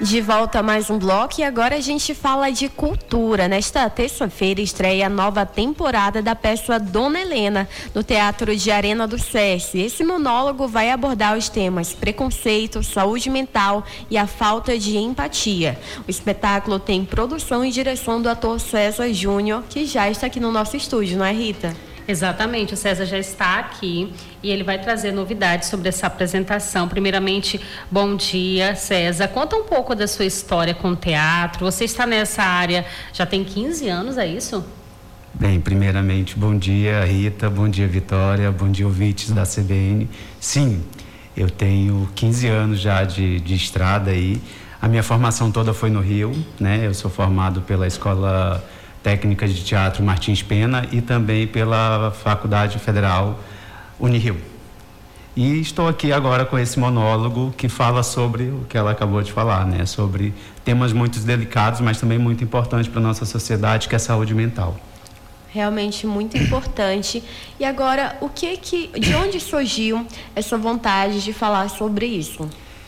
De volta a mais um bloco e agora a gente fala de cultura. Nesta terça-feira estreia a nova temporada da peça Dona Helena, no Teatro de Arena do SESC. Esse monólogo vai abordar os temas preconceito, saúde mental e a falta de empatia. O espetáculo tem produção e direção do ator César Júnior, que já está aqui no nosso estúdio, não é, Rita? Exatamente, o César já está aqui e ele vai trazer novidades sobre essa apresentação. Primeiramente, bom dia, César. Conta um pouco da sua história com o teatro. Você está nessa área já tem 15 anos, é isso? Bem, primeiramente, bom dia, Rita, bom dia, Vitória, bom dia, ouvintes da CBN. Sim, eu tenho 15 anos já de estrada aí. A minha formação toda foi no Rio, né? Eu sou formado pela Escola Técnica de Teatro Martins Pena e também pela Faculdade Federal Unirio. E estou aqui agora com esse monólogo que fala sobre o que ela acabou de falar, né? Sobre temas muito delicados, mas também muito importantes para a nossa sociedade, que é a saúde mental. Realmente muito importante. E agora, de onde surgiu essa vontade de falar sobre isso?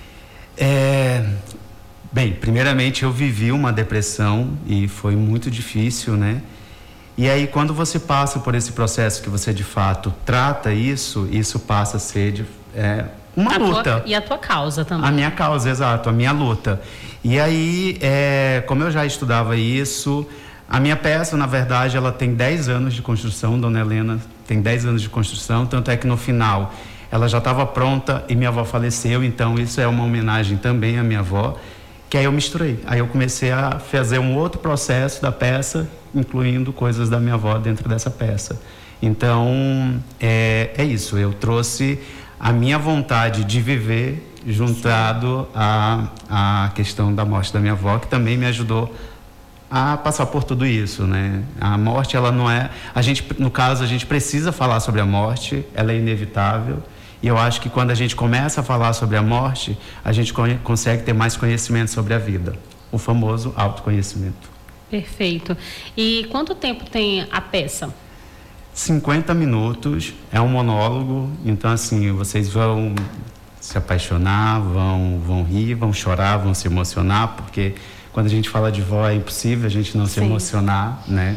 Bem, primeiramente eu vivi uma depressão e foi muito difícil, né? E aí quando você passa por esse processo que você de fato trata isso passa a ser uma luta. E a tua causa também. A minha causa, exato, a minha luta. E aí, como eu já estudava isso, a minha peça, na verdade, ela tem 10 anos de construção, Dona Helena tem 10 anos de construção, tanto é que no final ela já estava pronta e minha avó faleceu, então isso é uma homenagem também à minha avó. Que aí eu misturei, aí eu comecei a fazer um outro processo da peça, incluindo coisas da minha avó dentro dessa peça. Então, é isso, eu trouxe a minha vontade de viver juntado à questão da morte da minha avó, que também me ajudou a passar por tudo isso, né? A morte, ela não é... no caso, a gente precisa falar sobre a morte, ela é inevitável. E eu acho que quando a gente começa a falar sobre a morte, a gente consegue ter mais conhecimento sobre a vida. O famoso autoconhecimento. Perfeito. E quanto tempo tem a peça? 50 minutos, é um monólogo. Então, assim, vocês vão se apaixonar, vão rir, vão chorar, vão se emocionar, porque quando a gente fala de vó é impossível a gente não se emocionar, né?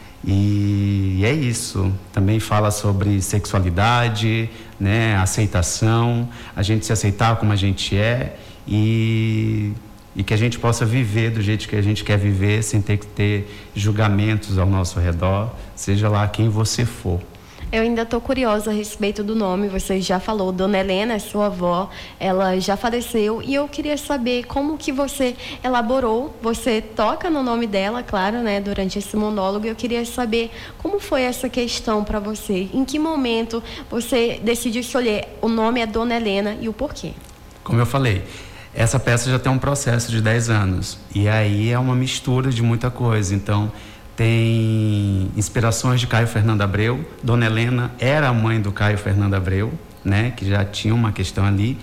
E é isso. Também fala sobre sexualidade, né? Aceitação, a gente se aceitar como a gente é e que a gente possa viver do jeito que a gente quer viver, sem ter que ter julgamentos ao nosso redor, seja lá quem você for. Eu ainda estou curiosa a respeito do nome. Você já falou, Dona Helena, sua avó, ela já faleceu, e eu queria saber como que você elaborou. Você toca no nome dela, claro, né, durante esse monólogo. Eu queria saber como foi essa questão para você. Em que momento você decidiu escolher o nome é Dona Helena e o porquê? Como eu falei, essa peça já tem um processo de 10 anos. E aí é uma mistura de muita coisa. Então, tem inspirações de Caio Fernando Abreu. Dona Helena era a mãe do Caio Fernando Abreu, né? Que já tinha uma questão ali.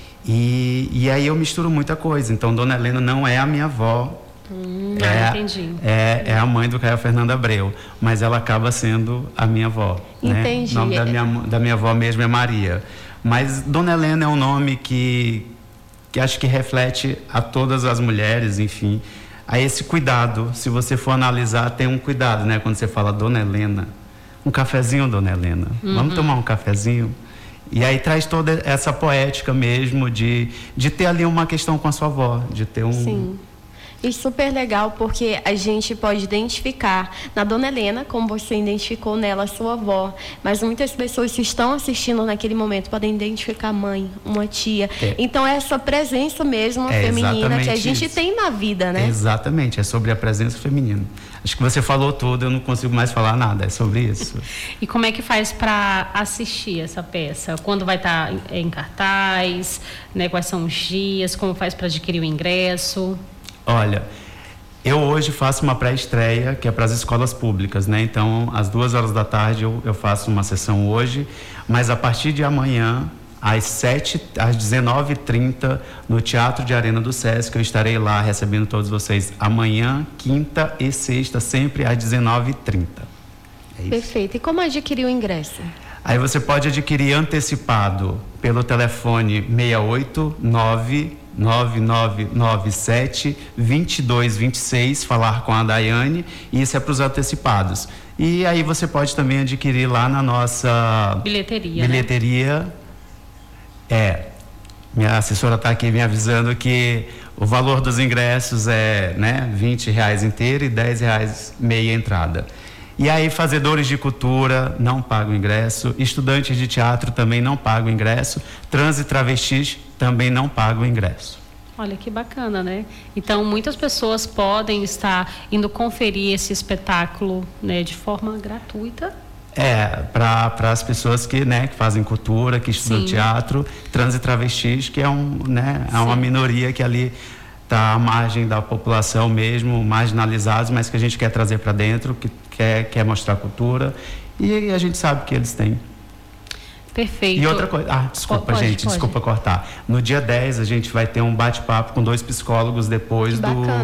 E aí eu misturo muita coisa. Então, Dona Helena não é a minha avó. Entendi. É a mãe do Caio Fernando Abreu, mas ela acaba sendo a minha avó. Entendi. Né? O nome da minha avó mesmo é Maria. Mas Dona Helena é um nome que acho que reflete a todas as mulheres, enfim. A esse cuidado, se você for analisar, tem um cuidado, né? Quando você fala Dona Helena, um cafezinho, Dona Helena, vamos tomar um cafezinho? E aí traz toda essa poética mesmo de ter ali uma questão com a sua avó, de ter um... Sim. E super legal, porque a gente pode identificar na Dona Helena, como você identificou nela, sua avó, mas muitas pessoas que estão assistindo naquele momento podem identificar a mãe, uma tia. Então, é essa presença mesmo feminina que a gente tem na vida, né? Exatamente, é sobre a presença feminina. Acho que você falou tudo, eu não consigo mais falar nada, é sobre isso. E como é que faz para assistir essa peça? Quando vai estar em cartaz, né? Quais são os dias, como faz para adquirir o ingresso? Olha, eu hoje faço uma pré-estreia que é para as escolas públicas, né? Então, às 2h da tarde eu faço uma sessão hoje, mas a partir de amanhã, às 19h30, no Teatro de Arena do SESC, eu estarei lá recebendo todos vocês amanhã, quinta e sexta, sempre às 19h30. É isso. Perfeito. E como adquirir o ingresso? Aí você pode adquirir antecipado pelo telefone 689 9997-2226, falar com a Daiane, e isso é para os antecipados. E aí você pode também adquirir lá na nossa bilheteria. Né? Minha assessora está aqui me avisando que o valor dos ingressos é, né, R$20 inteiro e R$10 meia entrada. E aí, fazedores de cultura não pagam ingresso, estudantes de teatro também não pagam ingresso, trans e travestis também não pagam ingresso. Olha que bacana, né? Então, muitas pessoas podem estar indo conferir esse espetáculo, né, de forma gratuita. Para as pessoas que fazem cultura, que estudam teatro, trans e travestis, que é uma minoria que ali está à margem da população mesmo, marginalizados, mas que a gente quer trazer para dentro, que quer mostrar cultura, e a gente sabe que eles têm. Perfeito. E outra coisa, desculpa cortar. No dia 10 a gente vai ter um bate-papo com 2 psicólogos depois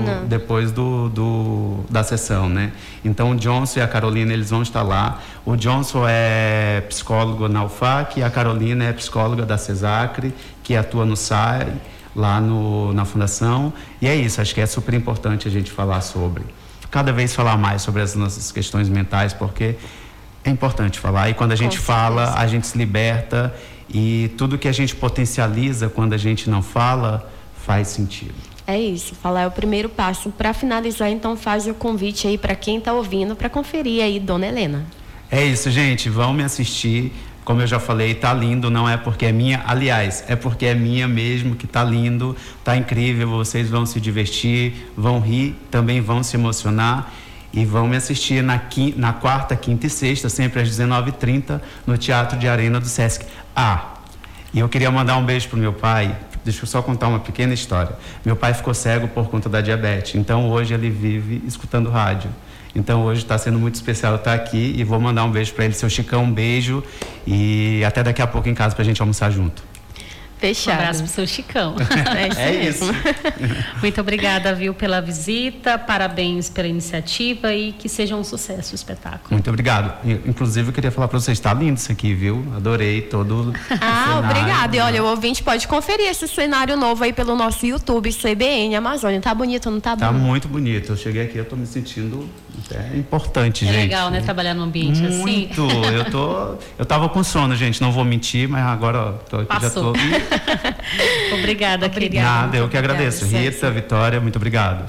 da sessão, né? Então o Johnson e a Carolina, eles vão estar lá. O Johnson é psicólogo na UFAC e a Carolina é psicóloga da CESACRE, que atua no SAI, lá na fundação. E é isso, acho que é super importante a gente falar cada vez falar mais sobre as nossas questões mentais, porque é importante falar, e quando a gente fala, a gente se liberta, e tudo que a gente potencializa quando a gente não fala, faz sentido. É isso, falar é o primeiro passo. Para finalizar, então, faz o convite aí para quem está ouvindo, para conferir aí Dona Helena. É isso, gente, vão me assistir. Como eu já falei, tá lindo, não é porque é minha, aliás, é porque é minha mesmo, que tá lindo, tá incrível, vocês vão se divertir, vão rir, também vão se emocionar. E vão me assistir na quarta, quinta e sexta, sempre às 19h30, no Teatro de Arena do Sesc. E eu queria mandar um beijo pro meu pai. Deixa eu só contar uma pequena história. Meu pai ficou cego por conta da diabetes, então hoje ele vive escutando rádio. Então hoje está sendo muito especial estar aqui, e vou mandar um beijo para ele, seu Chicão, um beijo, e até daqui a pouco em casa para a gente almoçar junto. Fechado. Um abraço pro seu Chicão. É isso. Muito obrigada, pela visita, parabéns pela iniciativa, e que seja um sucesso o espetáculo. Muito obrigado. Inclusive, eu queria falar para vocês, está lindo isso aqui, viu? Adorei todo o cenário. Obrigada. E olha, o ouvinte pode conferir esse cenário novo aí pelo nosso YouTube, CBN Amazônia. Tá bonito, não tá bom? Tá muito bonito. Eu cheguei aqui, eu tô me sentindo importante, gente. É legal, né? Trabalhar num ambiente assim. Muito. Eu tava com sono, gente, não vou mentir, mas agora tô aqui, já tô... Obrigada, querida. Nada, eu que agradeço. Rita, Vitória, muito obrigado.